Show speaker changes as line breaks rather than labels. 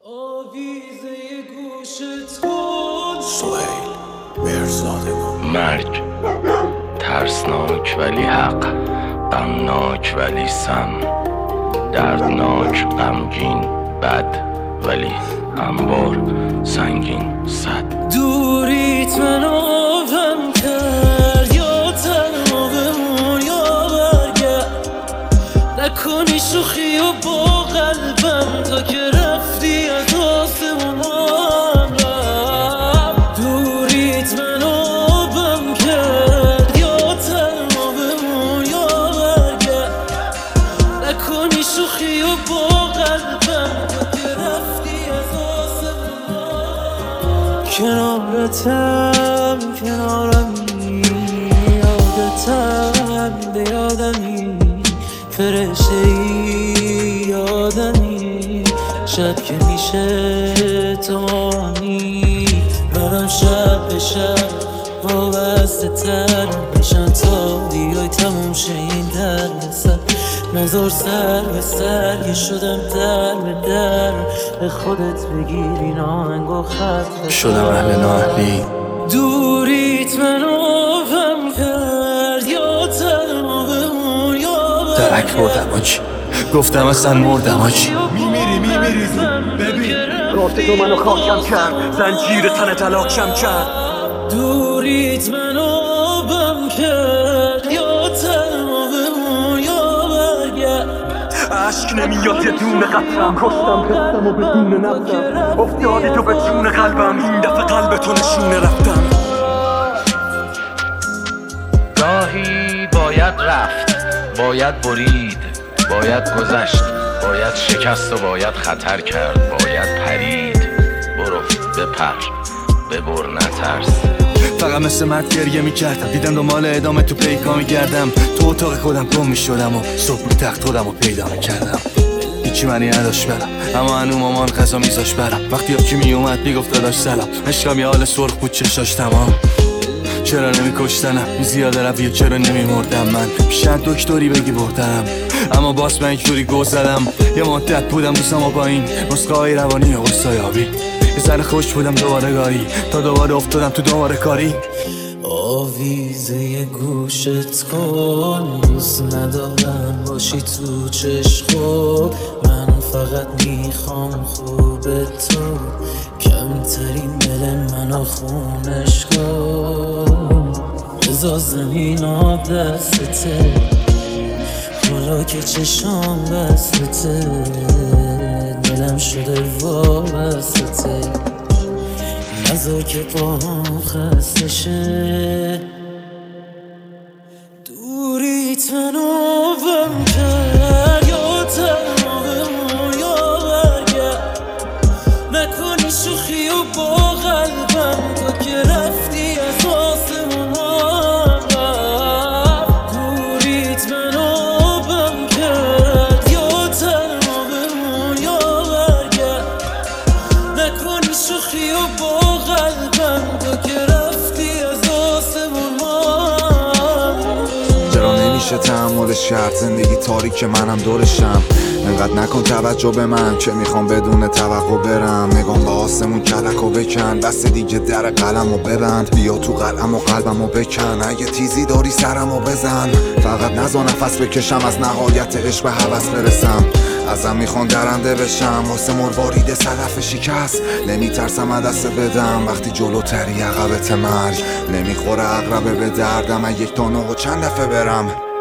آویزه گوشت کن
سهیل مرزاده
مرگ ترسناک ولی حق، غمناک ولی سم، دردناک غمگین بد ولی هموار سنگین صد.
دوریت من آبم کرد، یا تنها بمون یا برگرد. نکنی شوخی و با قلبم تا که رفتی از آسمون هم رفت. دوریت من آبم کرد، یا تنها بمون یا برگرد. نکنی شوخی و با قلبم تا که رفتی از آسمون هم. کنارتم کنارمی، یادتم به یادمی، فرشته ای آدمی. شب که میشه تو آنی، منم شب به شب وابسته تر میشن تا بیای تموم شه این درد سر. نظر سر به سر یه شدم در به در، به خودت بگیری ناهنگ و خط
شدم اهل نااهلی.
دوریت من آبم کرد، یا تنها بمون یا
درک بردم آجی، گفتم اصلا مردم آجی.
میمیری ببین رفت تو منو خاکم کرد، زنجیر تنت علاکم کرد.
دوریت من آبم کرد، یا تنها بمون یا برگرد.
عشق نمیاد یه دونه قطرم، کشتم حسم و بدون نفتم. افتادی تو به جون قلبم، این دفعه قلب تو نشونه رفتم.
گاهی باید رفت، باید برید، باید گذشت، باید شکست و باید خطر کرد، باید پرید. برو بپر ببر نترس.
فقط مثل مرد گریه میکردم، دیدم دنبال ادامه تو پیکا میگردم. تو اتاق خودم گم میشدم و صبح رو تخت خودم رو پیدا میکردم. هیچی معنی نداشت برم، اما هنو مامان غذا میذاش برم. وقتی یکی میومد میگفت داداش سلام، عشقم یه حال سرخ بود چشاش تمام. چرا نمیکشتنم این زیاده رویه، چرا نمیمردم من؟ شاید دکتری بگی بردنم، اما باز من اینجوری گو زدم. یه مدت بودم دوستم و با این نسخه های روانی و غصایابی، یه ذره خوش بودم دوباره گاهی، تا دوباره افتادم تو دوباره کاری.
آویزه گوشت کن، دوست ندارم باشی تو چشم. من فقط میخوام خوب تو، کمترین دل منو خونش کن. بذار زمین آب دستته، حالا که چشام بستته، دلم شده وابسته. نذار که باهم خسته شه. دوریت من آبم کرد، یا تنها بمون یا برگرد. نکنی شوخی و با قلبم تا که رفتی از آسمون هم رفت. دوریت من آبم کرد، یا تنها بمون یا برگرد. نکنی شوخی و با قلبم تا که رفتی از آسمون هم.
چرا نمیشه تحمل شرط، زندگی تاریک منم دورشم. انقدر نکن توجه به من که میخوام بدون توقع برم. نگام به آسمون کلک و بکن، بس دیگه در قلم و ببند. بیا تو قلم و قلبم و بکن، اگه تیزی داری سرم و بزن. فقط نزا نفس بکشم، از نهایت عشق به هوس برسم. ازم میخوان درنده بشم، واسه مروارید صدف شکست. نمیترسم از دست بدم، وقتی جلوتری عقبت مرگ. نمیخوره عقربه به دردم، یک تا نه و چند دفعه برم.